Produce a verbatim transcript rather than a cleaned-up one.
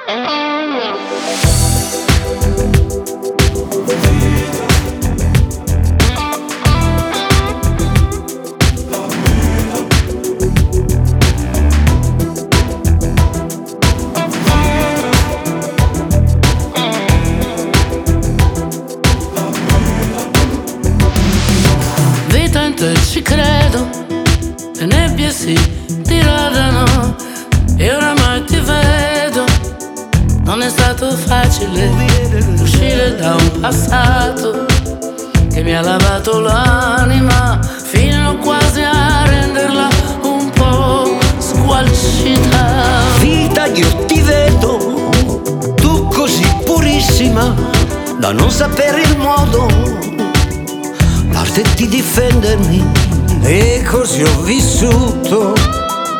Ci credo, le nebbie si diradano e oramai ti vedo. Non è stato facile uscire da un passato che mi ha lavato l'anima fino quasi a renderla un po' squalcita. Vita, io ti vedo, tu così purissima da non sapere il modo, l'arte di difendermi, e così ho vissuto.